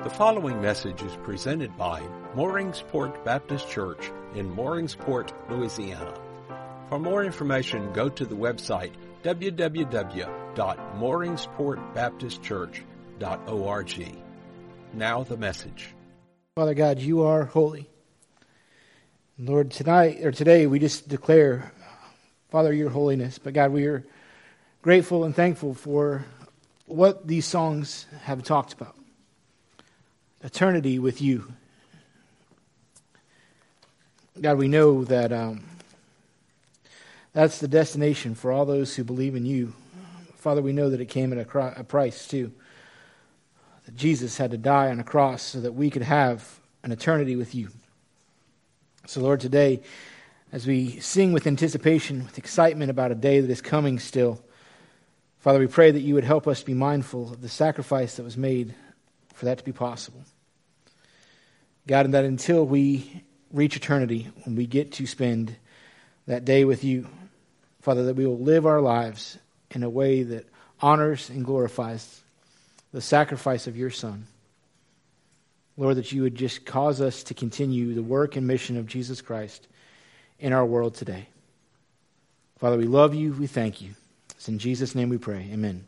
The following message is presented by Mooringsport Baptist Church in Mooringsport, Louisiana. For more information, go to the website www.mooringsportbaptistchurch.org. Now the message. Father God, you are holy. Lord, today we just declare, Father, your holiness. But God, we are grateful and thankful for what these songs have talked about. Eternity with you. God, we know that that's the destination for all those who believe in you. Father, we know that it came at a price too. That Jesus had to die on a cross so that we could have an eternity with you. So Lord, today, as we sing with anticipation, with excitement about a day that is coming still, Father, we pray that you would help us be mindful of the sacrifice that was made for that to be possible. God, and that until we reach eternity, when we get to spend that day with you, Father, that we will live our lives in a way that honors and glorifies the sacrifice of your Son. Lord, that you would just cause us to continue the work and mission of Jesus Christ in our world today. Father, we love you. We thank you. It's in Jesus' name we pray. Amen.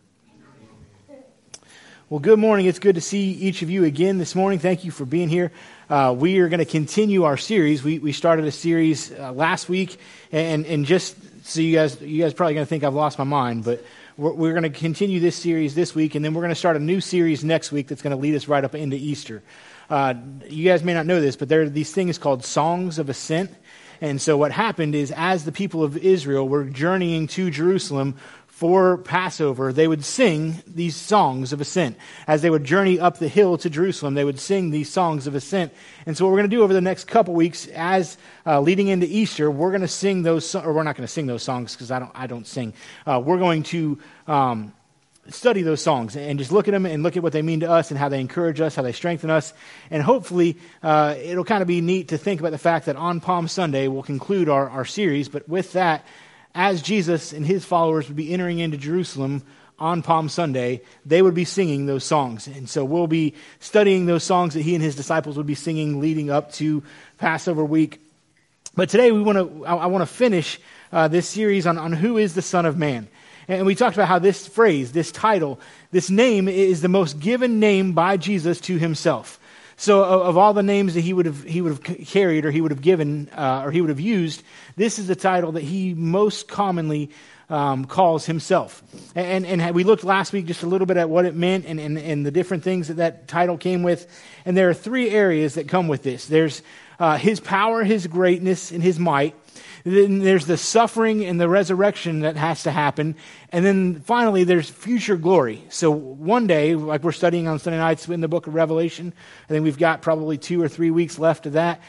Well, good morning. It's good to see each of you again this morning. Thank you for being here. We are going to continue our series. We started a series last week, and just so you guys probably going to think I've lost my mind, but we're going to continue this series this week, and then we're going to start a new series next week that's going to lead us right up into Easter. You guys may not know this, but there are these things called Songs of Ascent. And so what happened is, as the people of Israel were journeying to Jerusalem for Passover, they would sing these songs of ascent. As they would journey up the hill to Jerusalem, they would sing these songs of ascent. And so what we're going to do over the next couple weeks, as leading into Easter, we're going to sing those, or we're not going to sing those songs because I don't sing. We're going to study those songs and just look at them and look at what they mean to us and how they encourage us, how they strengthen us. And hopefully it'll kind of be neat to think about the fact that on Palm Sunday we'll conclude our series. But with that, as Jesus and his followers would be entering into Jerusalem on Palm Sunday, they would be singing those songs. And so we'll be studying those songs that he and his disciples would be singing leading up to Passover week. But today I want to finish this series on who is the Son of Man. And we talked about how this phrase, this title, this name is the most given name by Jesus to himself. So of all the names that he would have carried, or he would have given, or he would have used, this is the title that he most commonly calls himself. And we looked last week just a little bit at what it meant and the different things that title came with. And there are three areas that come with this. There's his power, his greatness, and his might. Then there's the suffering and the resurrection that has to happen. And then finally, there's future glory. So one day, like we're studying on Sunday nights in the book of Revelation, I think we've got probably 2 or 3 weeks left of that.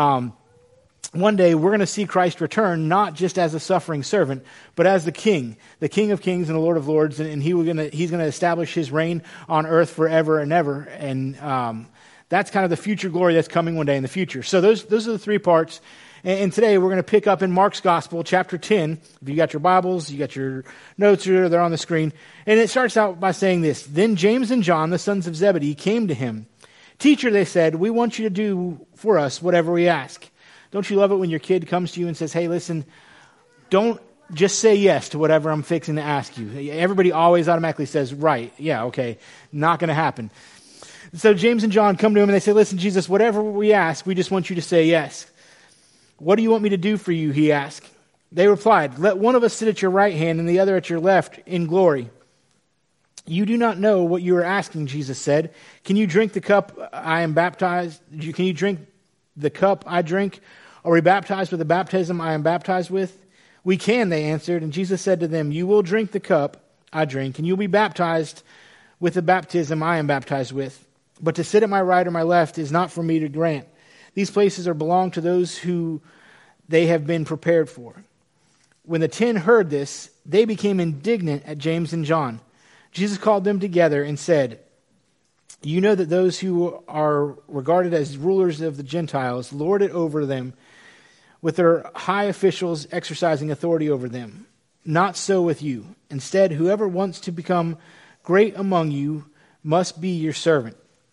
One day, we're going to see Christ return, not just as a suffering servant, but as the King of Kings and the Lord of Lords. And he's going to establish his reign on earth forever and ever. And that's kind of the future glory that's coming one day in the future. So those are the three parts. And today we're going to pick up in Mark's Gospel, chapter 10. If you got your Bibles, you got your notes, they're on the screen. And it starts out by saying this: Then James and John, the sons of Zebedee, came to him. Teacher, they said, we want you to do for us whatever we ask. Don't you love it when your kid comes to you and says, hey, listen, don't just say yes to whatever I'm fixing to ask you. Everybody always automatically says, right, yeah, okay, not going to happen. So James and John come to him and they say, listen, Jesus, whatever we ask, we just want you to say yes. What do you want me to do for you? He asked. They replied, let one of us sit at your right hand and the other at your left in glory. You do not know what you are asking, Jesus said. Can you drink the cup I am baptized? Can you drink the cup I drink? Are we baptized with the baptism I am baptized with? We can, they answered. And Jesus said to them, you will drink the cup I drink, and you'll be baptized with the baptism I am baptized with. But to sit at my right or my left is not for me to grant. These places belong to those who they have been prepared for. When the 10 heard this, they became indignant at James and John. Jesus called them together and said, you know that those who are regarded as rulers of the Gentiles lord it over them, with their high officials exercising authority over them. Not so with you. Instead, whoever wants to become great among you must be your servant.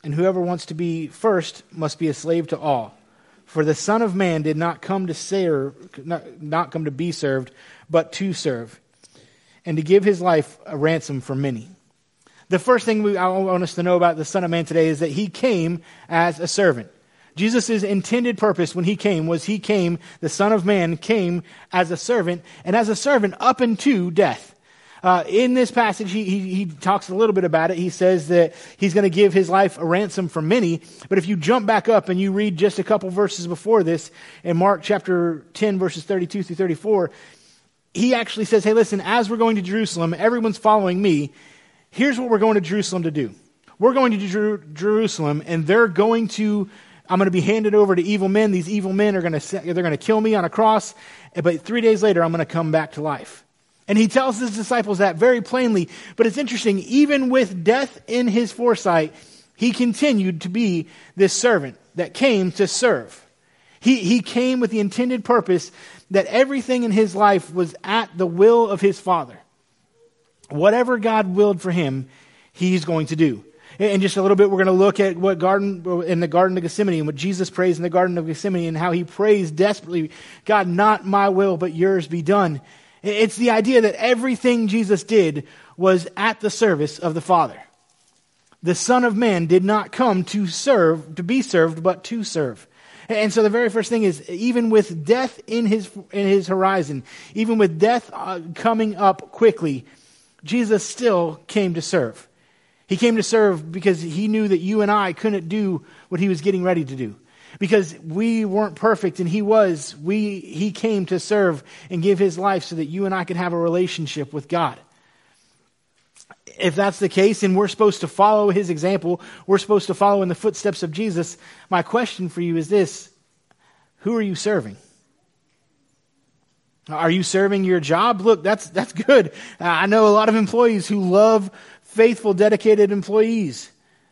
and whoever wants to be first must be a slave to all. For the Son of Man did not come to serve, not come to be served, but to serve, and to give his life a ransom for many. The first thing I want us to know about the Son of Man today is that he came as a servant. Jesus' intended purpose when he came was the Son of Man came as a servant, and as a servant up unto death. In this passage, he talks a little bit about it. He says that he's going to give his life a ransom for many. But if you jump back up and you read just a couple verses before this, in Mark chapter 10, verses 32 through 34, he actually says, hey, listen, as we're going to Jerusalem, everyone's following me. Here's what we're going to Jerusalem to do. We're going to Jerusalem, and I'm going to be handed over to evil men. These evil men they're going to kill me on a cross. But 3 days later, I'm going to come back to life. And he tells his disciples that very plainly. But it's interesting, even with death in his foresight, he continued to be this servant that came to serve. He came with the intended purpose that everything in his life was at the will of his Father. Whatever God willed for him, he's going to do. In just a little bit, we're going to look at in the Garden of Gethsemane, and what Jesus prays in the Garden of Gethsemane, and how he prays desperately, God, not my will, but yours be done. It's the idea that everything Jesus did was at the service of the Father. The Son of Man did not come to be served, but to serve. And so the very first thing is, even with death in his horizon, even with death coming up quickly, Jesus still came to serve. He came to serve because he knew that you and I couldn't do what he was getting ready to do. Because we weren't perfect and he came to serve and give his life so that you and I could have a relationship with God. If that's the case and we're supposed to follow his example, we're supposed to follow in the footsteps of Jesus, my question for you is this: who are you serving? Are you serving your job? Look, that's good. I know a lot of employees who love faithful, dedicated employees.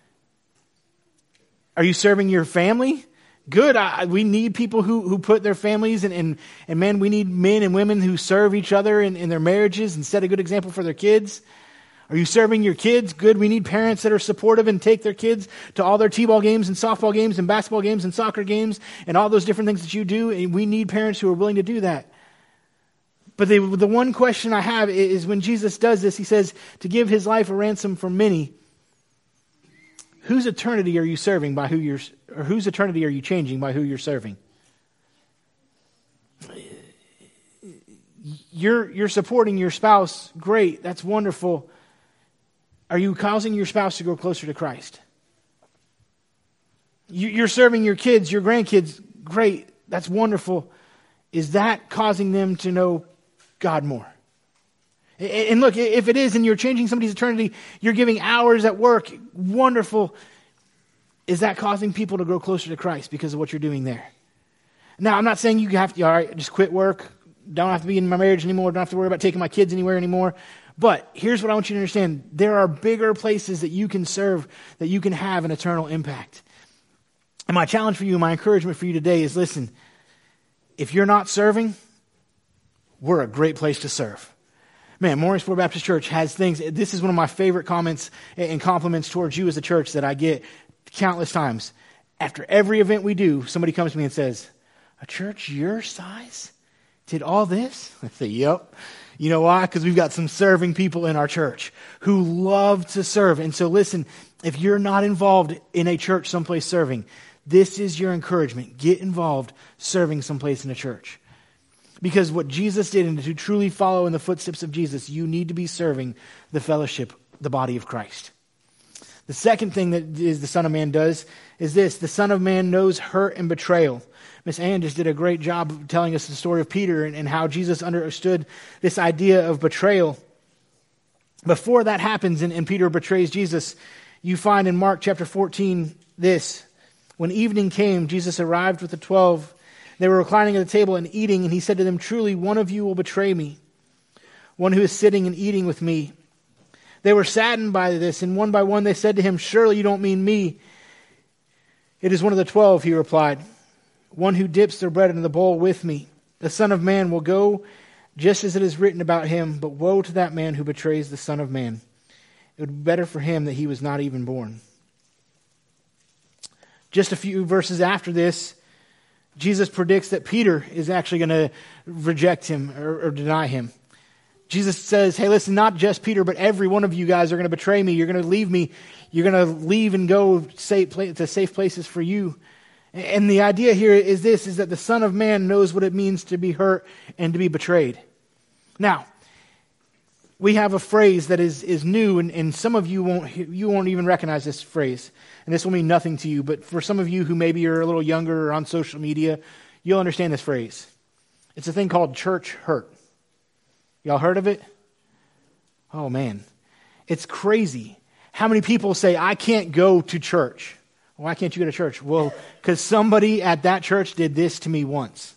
Are you serving your family? Good. We need people who put their families and man, we need men and women who serve each other in their marriages and set a good example for their kids. Are you serving your kids? Good. We need parents that are supportive and take their kids to all their t-ball games and softball games and basketball games and soccer games and all those different things that you do. And we need parents who are willing to do that. But the one question I have is when Jesus does this, he says to give his life a ransom for many. Whose eternity are you serving by whose eternity are you changing by who you're serving? You're supporting your spouse. Great. That's wonderful. Are you causing your spouse to grow closer to Christ? You're serving your kids, your grandkids. Great. That's wonderful. Is that causing them to know God more? And look, if it is and you're changing somebody's eternity, you're giving hours at work, wonderful. Is that causing people to grow closer to Christ because of what you're doing there? Now, I'm not saying you have to, all right, just quit work, don't have to be in my marriage anymore, don't have to worry about taking my kids anywhere anymore. But here's what I want you to understand. There are bigger places that you can serve, that you can have an eternal impact. And my challenge for you, my encouragement for you today is, listen, if you're not serving, we're a great place to serve. Man, Morningsport Baptist Church has things. This is one of my favorite comments and compliments towards you as a church that I get countless times. After every event we do, somebody comes to me and says, a church your size did all this? I say, yep. You know why? Because we've got some serving people in our church who love to serve. And so listen, if you're not involved in a church someplace serving, this is your encouragement. Get involved serving someplace in a church. Because what Jesus did, and to truly follow in the footsteps of Jesus, you need to be serving the fellowship, the body of Christ. The second thing that the Son of Man does is this. The Son of Man knows hurt and betrayal. Miss Ann just did a great job of telling us the story of Peter and how Jesus understood this idea of betrayal. Before that happens and Peter betrays Jesus, you find in Mark chapter 14 this. When evening came, Jesus arrived with the 12. They were reclining at the table and eating, and he said to them, truly, one of you will betray me, one who is sitting and eating with me. They were saddened by this, and one by one they said to him, surely you don't mean me. It is one of the 12, he replied, one who dips their bread into the bowl with me. The Son of Man will go just as it is written about him, but woe to that man who betrays the Son of Man. It would be better for him that he was not even born. Just a few verses after this, Jesus predicts that Peter is actually going to reject him or deny him. Jesus says, hey, listen, not just Peter, but every one of you guys are going to betray me. You're going to leave me. You're going to leave and go to safe places for you. And the idea here is this, is that the Son of Man knows what it means to be hurt and to be betrayed. Now, we have a phrase that is new, and some of you won't even recognize this phrase. And this will mean nothing to you, but for some of you who maybe are a little younger or on social media, you'll understand this phrase. It's a thing called church hurt. Y'all heard of it? Oh man, it's crazy how many people say, I can't go to church. Why can't you go to church? Well, because somebody at that church did this to me once.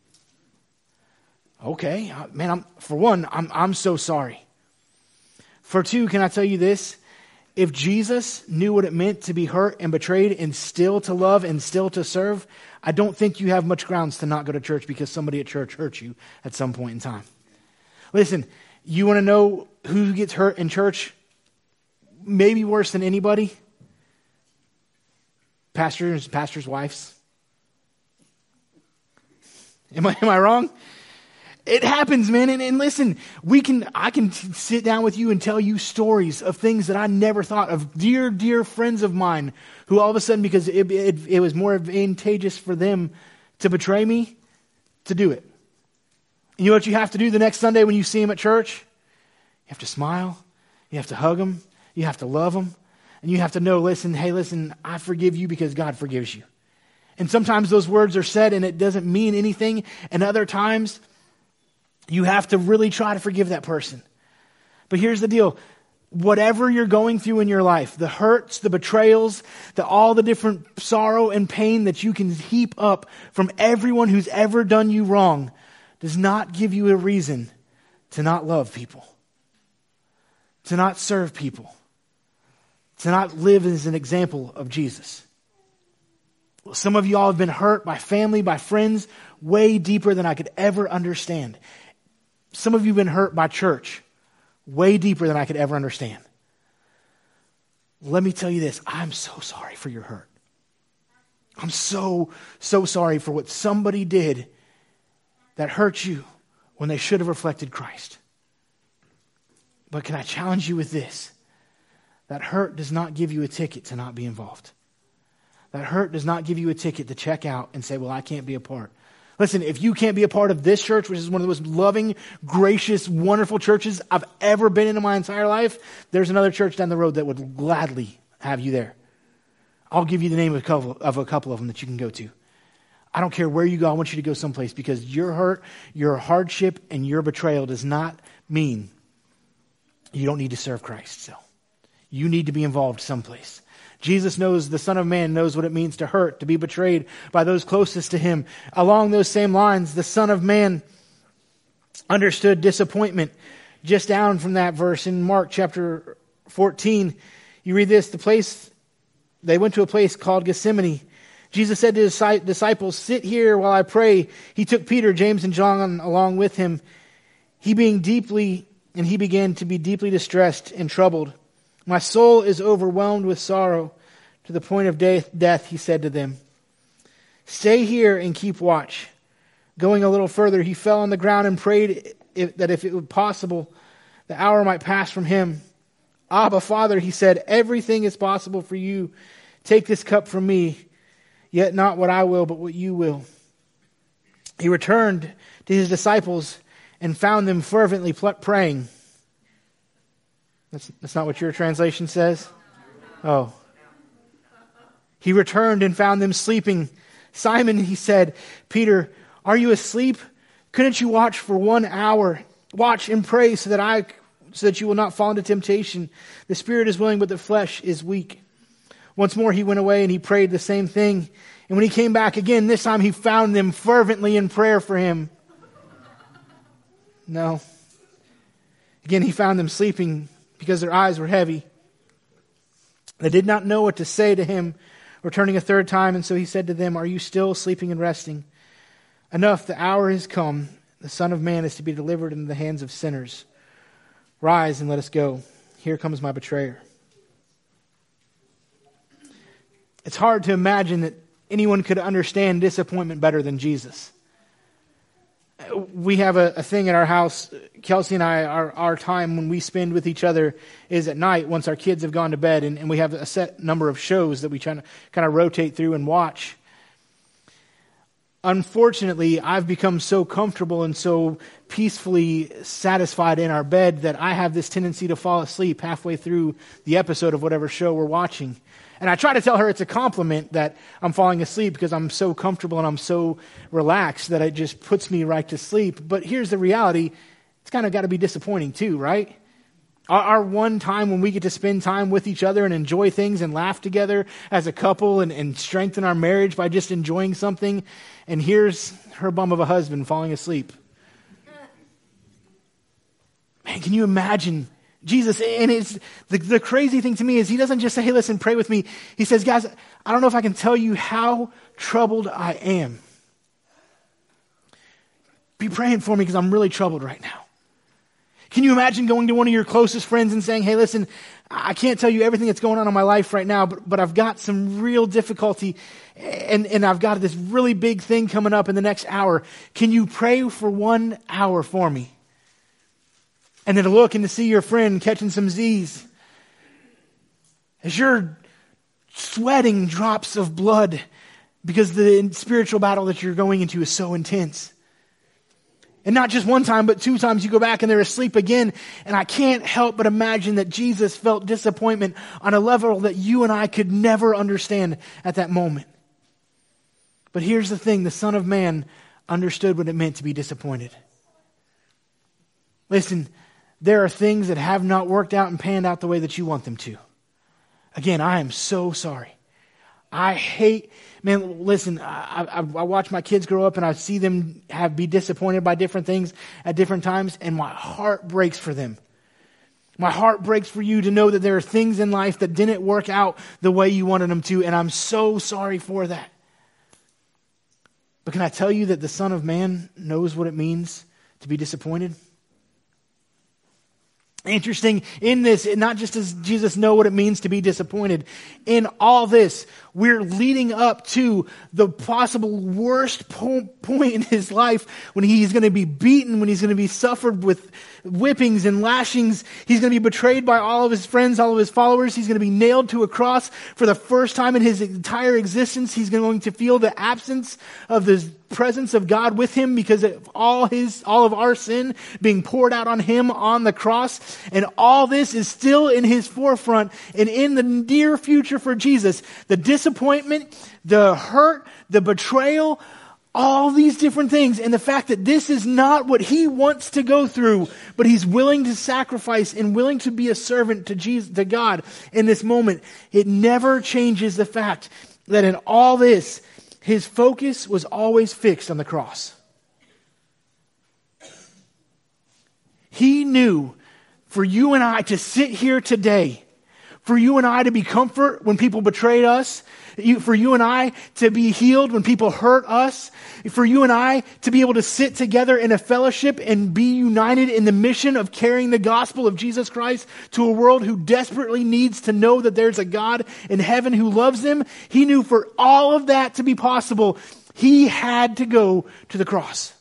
Okay, man, for one, I'm so sorry. For two, can I tell you this? If Jesus knew what it meant to be hurt and betrayed and still to love and still to serve, I don't think you have much grounds to not go to church because somebody at church hurt you at some point in time. Listen, you want to know who gets hurt in church? Maybe worse than anybody? Pastors' wives. Am I wrong? It happens, man. And listen, I can sit down with you and tell you stories of things that I never thought of. Dear, dear friends of mine who all of a sudden, because it was more advantageous for them to betray me, to do it. And you know what you have to do the next Sunday when you see them at church? You have to smile. You have to hug them. You have to love them. And you have to know, listen, I forgive you because God forgives you. And sometimes those words are said and it doesn't mean anything. And other times, you have to really try to forgive that person. But here's the deal. Whatever you're going through in your life, the hurts, the betrayals, all the different sorrow and pain that you can heap up from everyone who's ever done you wrong, does not give you a reason to not love people, to not serve people, to not live as an example of Jesus. Well, some of you all have been hurt by family, by friends, way deeper than I could ever understand. Some of you have been hurt by church, way deeper than I could ever understand. Let me tell you this, I'm so sorry for your hurt. I'm so sorry for what somebody did that hurt you when they should have reflected Christ. But can I challenge you with this? That hurt does not give you a ticket to not be involved. That hurt does not give you a ticket to check out and say, well, I can't be a part. Listen, if you can't be a part of this church, which is one of the most loving, gracious, wonderful churches I've ever been in my entire life, there's another church down the road that would gladly have you there. I'll give you the name of a couple of them that you can go to. I don't care where you go. I want you to go someplace because your hurt, your hardship, and your betrayal does not mean you don't need to serve Christ. So you need to be involved someplace. Jesus knows, the Son of Man knows what it means to hurt, to be betrayed by those closest to him. Along those same lines, the Son of Man understood disappointment. Just down from that verse in Mark chapter 14, you read this, they went to a place called Gethsemane. Jesus said to his disciples, sit here while I pray. He took Peter, James, and John along with him. He began to be deeply distressed and troubled. My soul is overwhelmed with sorrow to the point of death, he said to them. Stay here and keep watch. Going a little further, he fell on the ground and prayed that if it were possible, the hour might pass from him. Abba, Father, he said, everything is possible for you. Take this cup from me, yet not what I will, but what you will. He returned to his disciples and found them fervently praying. That's not what your translation says? Oh. He returned and found them sleeping. Simon, he said, Peter, are you asleep? Couldn't you watch for 1 hour? Watch and pray so that you will not fall into temptation. The spirit is willing, but the flesh is weak. Once more he went away and he prayed the same thing. And when he came back again, this time he found them fervently in prayer for him. No. Again, he found them sleeping because their eyes were heavy. They did not know what to say to him, returning a third time. And so he said to them, are you still sleeping and resting? Enough, the hour has come. The Son of Man is to be delivered into the hands of sinners. Rise and let us go. Here comes my betrayer. It's hard to imagine that anyone could understand disappointment better than Jesus. We have a thing in our house. Kelsey and I, our time when we spend with each other is at night once our kids have gone to bed, and we have a set number of shows that we try to kind of rotate through and watch. Unfortunately, I've become so comfortable and so peacefully satisfied in our bed that I have this tendency to fall asleep halfway through the episode of whatever show we're watching. And I try to tell her it's a compliment that I'm falling asleep because I'm so comfortable and I'm so relaxed that it just puts me right to sleep. But here's the reality. It's kind of got to be disappointing too, right? Our one time when we get to spend time with each other and enjoy things and laugh together as a couple and strengthen our marriage by just enjoying something. And here's her bum of a husband falling asleep. Man, can you imagine Jesus? And it's the crazy thing to me is he doesn't just say, hey, listen, pray with me. He says, guys, I don't know if I can tell you how troubled I am. Be praying for me because I'm really troubled right now. Can you imagine going to one of your closest friends and saying, hey, listen, I can't tell you everything that's going on in my life right now, but I've got some real difficulty and I've got this really big thing coming up in the next hour. Can you pray for 1 hour for me? And then to look and to see your friend catching some Z's as you're sweating drops of blood because the spiritual battle that you're going into is so intense. And not just one time, but 2 times you go back and they're asleep again. And I can't help but imagine that Jesus felt disappointment on a level that you and I could never understand at that moment. But here's the thing, the Son of Man understood what it meant to be disappointed. Listen, there are things that have not worked out and panned out the way that you want them to. Again, I am so sorry. I hate, man, listen, I watch my kids grow up and I see them be disappointed by different things at different times, and my heart breaks for them. My heart breaks for you to know that there are things in life that didn't work out the way you wanted them to, and I'm so sorry for that. But can I tell you that the Son of Man knows what it means to be disappointed? Interesting in this, not just does Jesus know what it means to be disappointed, in all this, we're leading up to the possible worst point in his life when he's going to be beaten, when he's going to be suffered with whippings and lashings. He's going to be betrayed by all of his friends, all of his followers. He's going to be nailed to a cross for the first time in his entire existence. He's going to feel the absence of the presence of God with him because of all of our sin being poured out on him on the cross. And all this is still in his forefront and in the near future for Jesus. The disappointment, the hurt, the betrayal, all these different things. And the fact that this is not what he wants to go through, but he's willing to sacrifice and willing to be a servant to Jesus, to God in this moment. It never changes the fact that in all this, his focus was always fixed on the cross. He knew for you and I to sit here today, for you and I to be comfort when people betrayed us, for you and I to be healed when people hurt us, for you and I to be able to sit together in a fellowship and be united in the mission of carrying the gospel of Jesus Christ to a world who desperately needs to know that there's a God in heaven who loves them. He knew for all of that to be possible, he had to go to the cross.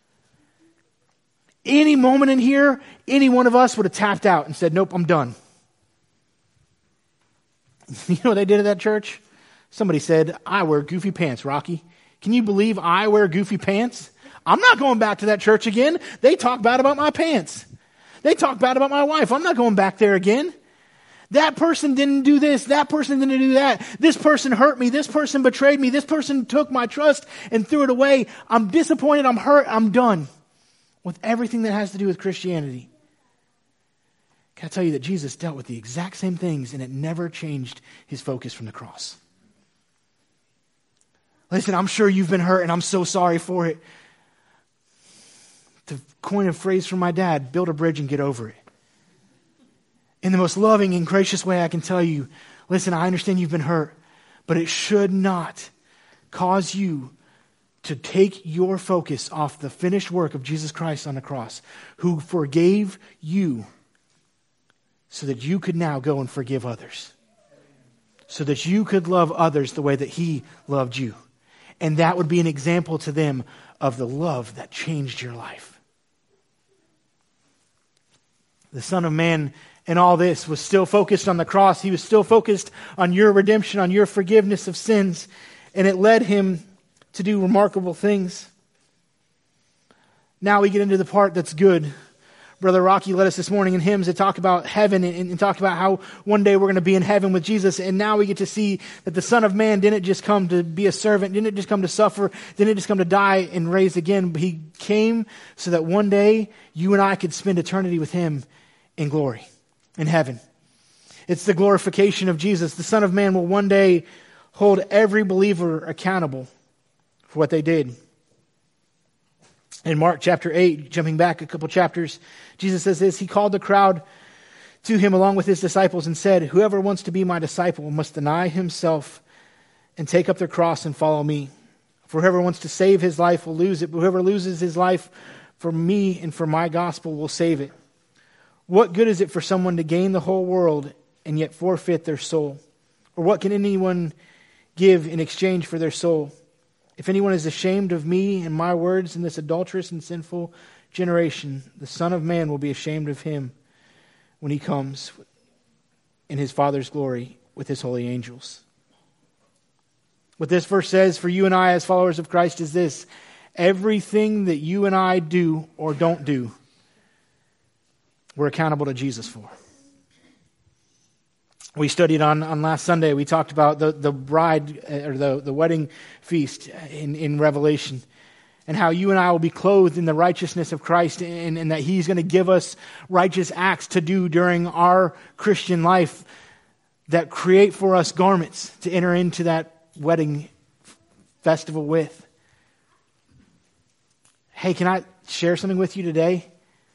Any moment in here, any one of us would have tapped out and said, nope, I'm done. You know what they did at that church? Somebody said, I wear goofy pants, Rocky. Can you believe I wear goofy pants? I'm not going back to that church again. They talk bad about my pants. They talk bad about my wife. I'm not going back there again. That person didn't do this. That person didn't do that. This person hurt me. This person betrayed me. This person took my trust and threw it away. I'm disappointed. I'm hurt. I'm done with everything that has to do with Christianity. Can I tell you that Jesus dealt with the exact same things and it never changed his focus from the cross? Listen, I'm sure you've been hurt and I'm so sorry for it. To coin a phrase from my dad, build a bridge and get over it. In the most loving and gracious way I can tell you, listen, I understand you've been hurt, but it should not cause you to take your focus off the finished work of Jesus Christ on the cross, who forgave you so that you could now go and forgive others. so that you could love others the way that he loved you. And that would be an example to them of the love that changed your life. The Son of Man in all this was still focused on the cross. He was still focused on your redemption, on your forgiveness of sins. And it led him to do remarkable things. Now we get into the part that's good. Brother Rocky led us this morning in hymns to talk about heaven and talk about how one day we're going to be in heaven with Jesus. And now we get to see that the Son of Man didn't just come to be a servant, didn't just come to suffer, didn't just come to die and raise again. But he came so that one day you and I could spend eternity with him in glory, in heaven. It's the glorification of Jesus. The Son of Man will one day hold every believer accountable for what they did. In Mark chapter 8, jumping back a couple chapters, Jesus says this: he called the crowd to him along with his disciples and said, "Whoever wants to be my disciple must deny himself and take up their cross and follow me. For whoever wants to save his life will lose it, but whoever loses his life for me and for my gospel will save it. What good is it for someone to gain the whole world and yet forfeit their soul? Or what can anyone give in exchange for their soul? If anyone is ashamed of me and my words in this adulterous and sinful generation, the Son of Man will be ashamed of him when he comes in his Father's glory with his holy angels." What this verse says for you and I as followers of Christ is this: everything that you and I do or don't do, we're accountable to Jesus for. We studied on last Sunday, we talked about the bride, or the wedding feast in Revelation, and how you and I will be clothed in the righteousness of Christ, and that he's going to give us righteous acts to do during our Christian life that create for us garments to enter into that wedding festival with. Hey, can I share something with you today?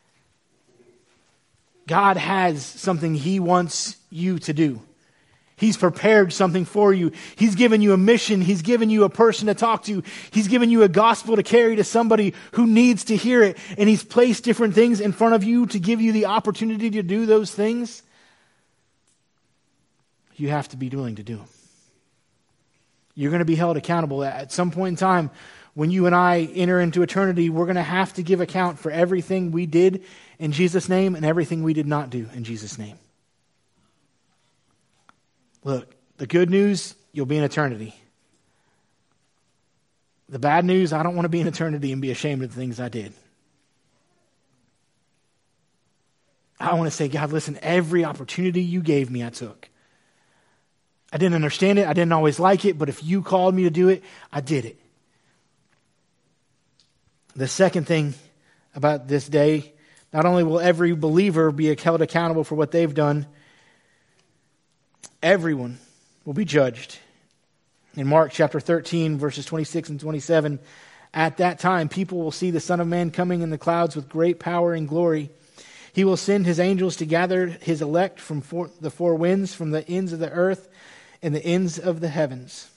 God has something he wants you to do. He's prepared something for you. He's given you a mission. He's given you a person to talk to. He's given you a gospel to carry to somebody who needs to hear it. And he's placed different things in front of you to give you the opportunity to do those things. You have to be willing to do them. You're going to be held accountable at some point in time. When you and I enter into eternity, we're going to have to give account for everything we did in Jesus' name and everything we did not do in Jesus' name. Look, the good news, you'll be in eternity. The bad news, I don't want to be in eternity and be ashamed of the things I did. I want to say, God, listen, every opportunity you gave me, I took. I didn't understand it. I didn't always like it, but if you called me to do it, I did it. The second thing about this day, not only will every believer be held accountable for what they've done, everyone will be judged. In Mark chapter 13, verses 26 and 27, at that time people will see the Son of Man coming in the clouds with great power and glory. He will send his angels to gather his elect from the four winds, from the ends of the earth and the ends of the heavens.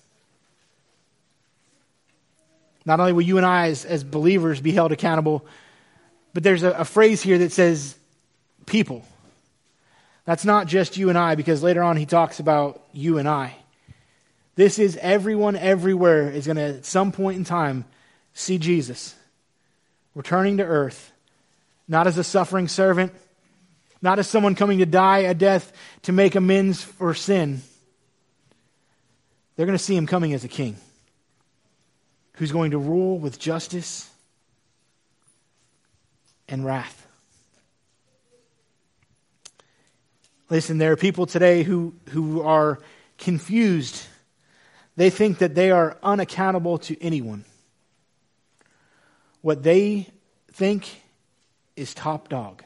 Not only will you and I as believers be held accountable, but there's a phrase here that says people. That's not just you and I, because later on he talks about you and I. This is everyone everywhere is going to at some point in time see Jesus returning to earth, not as a suffering servant, not as someone coming to die a death to make amends for sin. They're going to see him coming as a king who's going to rule with justice and wrath. Listen, there are people today who are confused. They think that they are unaccountable to anyone. What they think is top dog.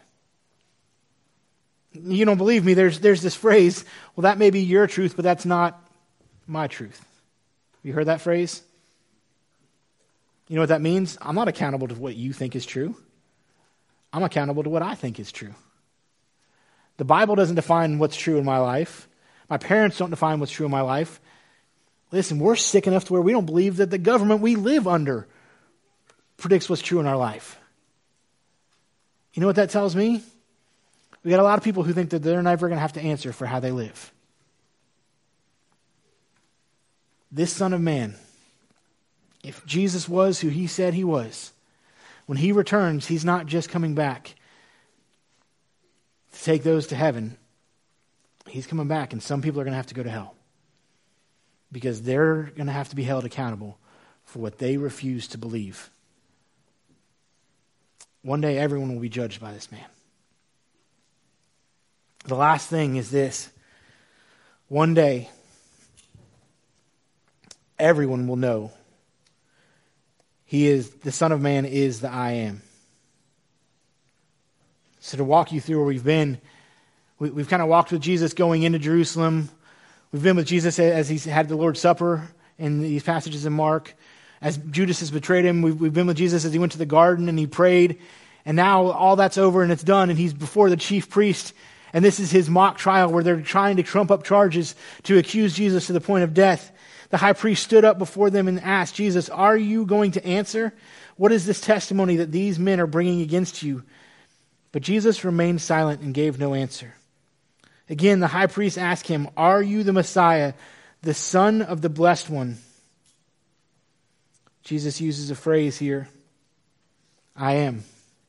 You don't believe me? There's this phrase, well, that may be your truth, but that's not my truth. You heard that phrase? You know what that means? I'm not accountable to what you think is true. I'm accountable to what I think is true. The Bible doesn't define what's true in my life. My parents don't define what's true in my life. Listen, we're sick enough to where we don't believe that the government we live under predicts what's true in our life. You know what that tells me? We got a lot of people who think that they're never going to have to answer for how they live. this Son of Man, if Jesus was who he said he was, when he returns, he's not just coming back to take those to heaven. He's coming back, and some people are going to have to go to hell because they're going to have to be held accountable for what they refuse to believe. One day, everyone will be judged by this man. The last thing is this. One day, everyone will know the Son of Man is the I Am. So to walk you through where we've been, we've kind of walked with Jesus going into Jerusalem. We've been with Jesus as he's had the Lord's Supper in these passages in Mark. As Judas has betrayed him, we've been with Jesus as he went to the garden and he prayed. And now all that's over and it's done, and he's before the chief priest. And this is his mock trial where they're trying to trump up charges to accuse Jesus to the point of death. The high priest stood up before them and asked Jesus, "Are you going to answer? What is this testimony that these men are bringing against you?" But Jesus remained silent and gave no answer. Again, the high priest asked him, "Are you the Messiah, the Son of the Blessed One?" Jesus uses a phrase here, "I am."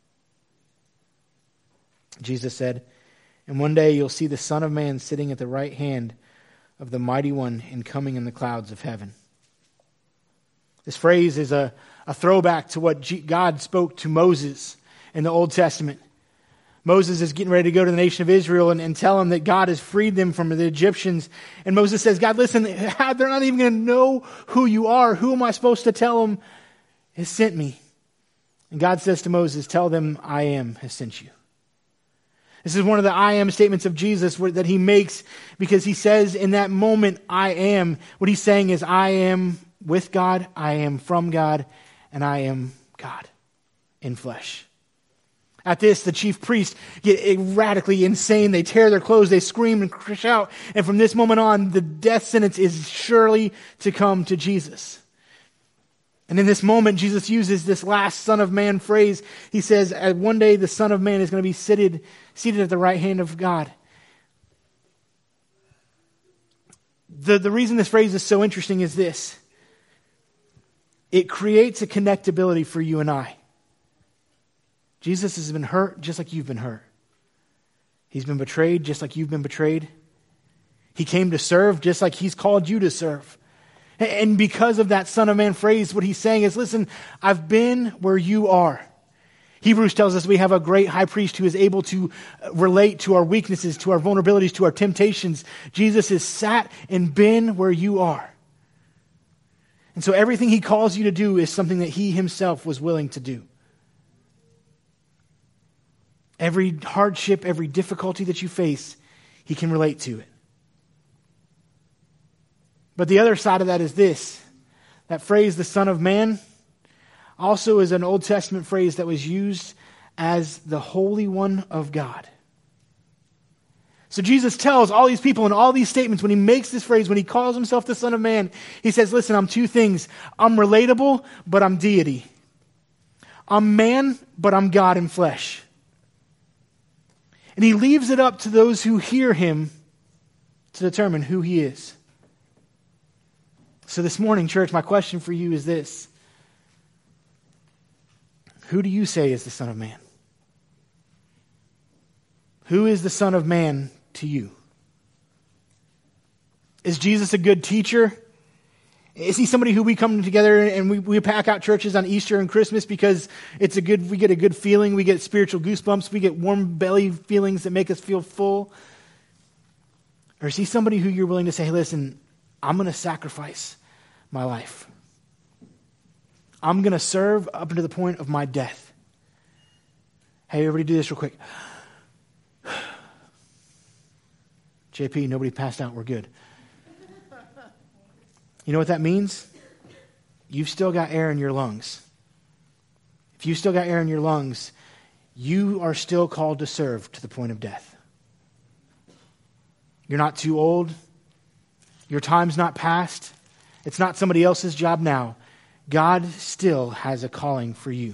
Jesus said, "And one day you'll see the Son of Man sitting at the right hand of the Mighty One and coming in the clouds of heaven." This phrase is a throwback to what God spoke to Moses in the Old Testament. Moses is getting ready to go to the nation of Israel and tell them that God has freed them from the Egyptians. And Moses says, "God, listen, they're not even going to know who you are. Who am I supposed to tell them has sent me?" And God says to Moses, "Tell them I am has sent you." This is one of the I am statements of Jesus that he makes because he says in that moment, I am. What he's saying is, I am with God, I am from God, and I am God in flesh. At this, the chief priests get radically insane. They tear their clothes, they scream and crash out. And from this moment on, the death sentence is surely to come to Jesus. And in this moment, Jesus uses this last Son of Man phrase. He says, one day the Son of Man is going to be seated at the right hand of God. The reason this phrase is so interesting is this. It creates a connectability for you and I. Jesus has been hurt just like you've been hurt. He's been betrayed just like you've been betrayed. He came to serve just like he's called you to serve. And because of that Son of Man phrase, what he's saying is, listen, I've been where you are. Hebrews tells us we have a great high priest who is able to relate to our weaknesses, to our vulnerabilities, to our temptations. Jesus has sat and been where you are. And so everything he calls you to do is something that he himself was willing to do. Every hardship, every difficulty that you face, he can relate to it. But the other side of that is this. That phrase, the Son of Man, also is an Old Testament phrase that was used as the Holy One of God. So Jesus tells all these people in all these statements, when he makes this phrase, when he calls himself the Son of Man, he says, listen, I'm two things. I'm relatable, but I'm deity. I'm man, but I'm God in flesh. And he leaves it up to those who hear him to determine who he is. So this morning, church, my question for you is this. Who do you say is the Son of Man? Who is the Son of Man to you? Is Jesus a good teacher? Is he somebody who we come together and we pack out churches on Easter and Christmas because we get a good feeling, we get spiritual goosebumps, we get warm belly feelings that make us feel full? Or is he somebody who you're willing to say, hey, listen, I'm going to sacrifice my life. I'm going to serve up to the point of my death. Hey, everybody do this real quick. JP, nobody passed out. We're good. You know what that means? You've still got air in your lungs. If you've still got air in your lungs, you are still called to serve to the point of death. You're not too old. Your time's not past. It's not somebody else's job now. God still has a calling for you.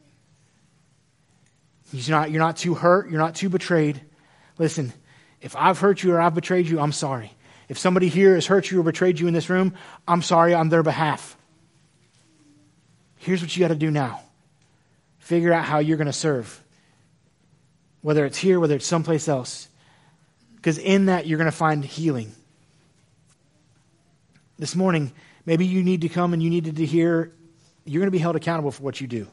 You're not too hurt. You're not too betrayed. Listen, if I've hurt you or I've betrayed you, I'm sorry. If somebody here has hurt you or betrayed you in this room, I'm sorry on their behalf. Here's what you got to do now. Figure out how you're going to serve. Whether it's here, whether it's someplace else. Because in that, you're going to find healing. This morning, maybe you need to come and you needed to hear, you're going to be held accountable for what you do.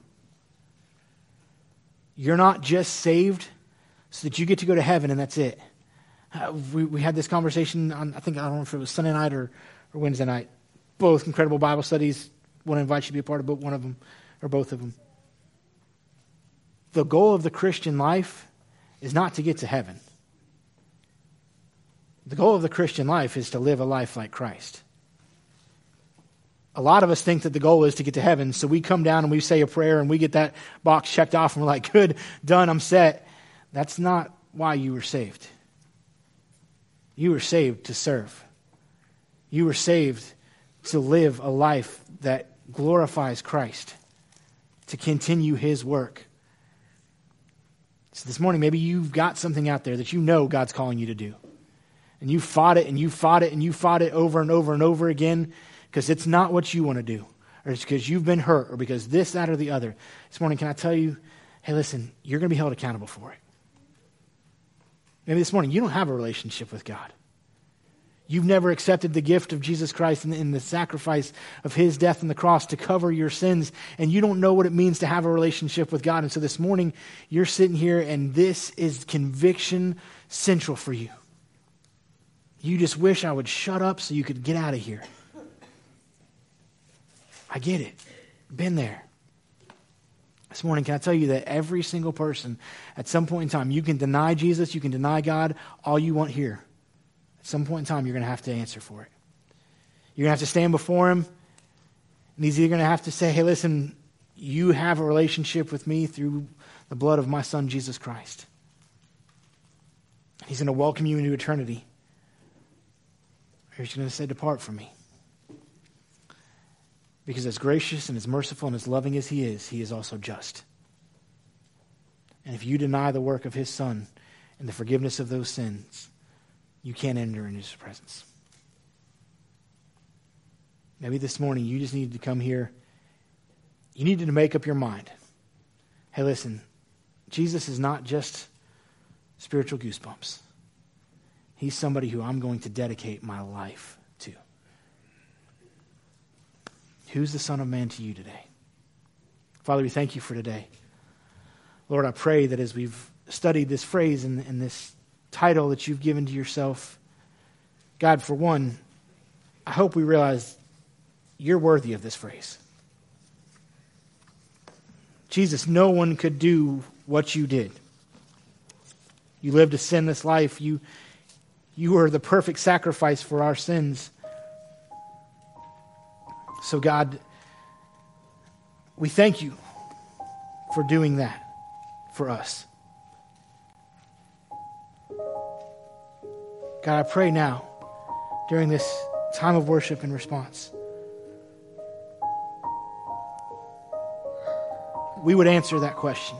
You're not just saved so that you get to go to heaven and that's it. We had this conversation on, I don't know if it was Sunday night or Wednesday night. Both incredible Bible studies. Want to invite you to be a part of one of them or both of them. The goal of the Christian life is not to get to heaven. The goal of the Christian life is to live a life like Christ. A lot of us think that the goal is to get to heaven, so we come down and we say a prayer and we get that box checked off and we're like, good, done, I'm set. That's not why you were saved. You were saved to serve. You were saved to live a life that glorifies Christ, to continue His work. So this morning, maybe you've got something out there that you know God's calling you to do. And you fought it and you fought it and you fought it over and over and over again because it's not what you want to do. Or it's because you've been hurt or because this, that, or the other. This morning, can I tell you, hey, listen, you're going to be held accountable for it. Maybe this morning, you don't have a relationship with God. You've never accepted the gift of Jesus Christ and the sacrifice of His death on the cross to cover your sins, and you don't know what it means to have a relationship with God. And so this morning, you're sitting here, and this is conviction central for you. You just wish I would shut up so you could get out of here. I get it. Been there. This morning, can I tell you that every single person, at some point in time, you can deny Jesus, you can deny God, all you want here. At some point in time, you're going to have to answer for it. You're going to have to stand before Him, and He's either going to have to say, hey, listen, you have a relationship with me through the blood of my Son, Jesus Christ. He's going to welcome you into eternity. Or He's going to say, depart from me. Because as gracious and as merciful and as loving as He is also just. And if you deny the work of His Son and the forgiveness of those sins, you can't enter into His presence. Maybe this morning you just needed to come here. You needed to make up your mind. Hey, listen, Jesus is not just spiritual goosebumps. He's somebody who I'm going to dedicate my life to. Who's the Son of Man to you today? Father, we thank you for today. Lord, I pray that as we've studied this phrase and this title that you've given to yourself, God, for one, I hope we realize you're worthy of this phrase. Jesus, no one could do what you did. You lived a sinless life. You were the perfect sacrifice for our sins. So God, we thank you for doing that for us. God, I pray now, during this time of worship and response, we would answer that question.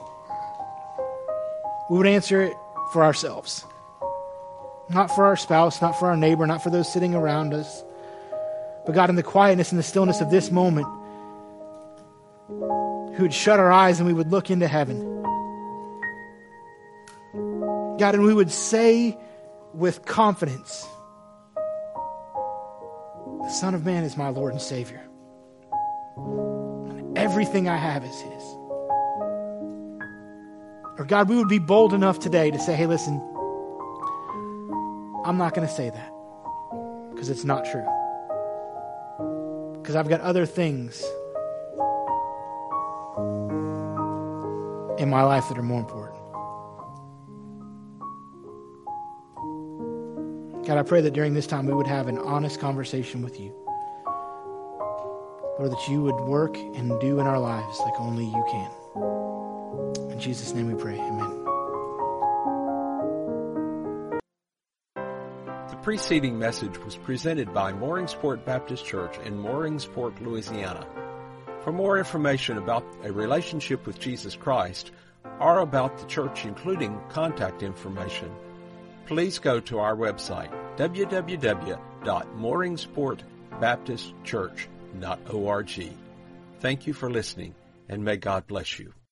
We would answer it for ourselves. Not for our spouse, not for our neighbor, not for those sitting around us. But God, in the quietness and the stillness of this moment, who would shut our eyes and we would look into heaven. God, and we would say with confidence, the Son of Man is my Lord and Savior. And everything I have is His. Or God, we would be bold enough today to say, hey, listen, I'm not going to say that because it's not true. Because I've got other things in my life that are more important. God, I pray that during this time we would have an honest conversation with you. Lord, that you would work and do in our lives like only you can. In Jesus' name we pray, amen. The preceding message was presented by Mooringsport Baptist Church in Mooringsport, Louisiana. For more information about a relationship with Jesus Christ or about the church, including contact information, please go to our website, www.mooringsportbaptistchurch.org. Thank you for listening, and may God bless you.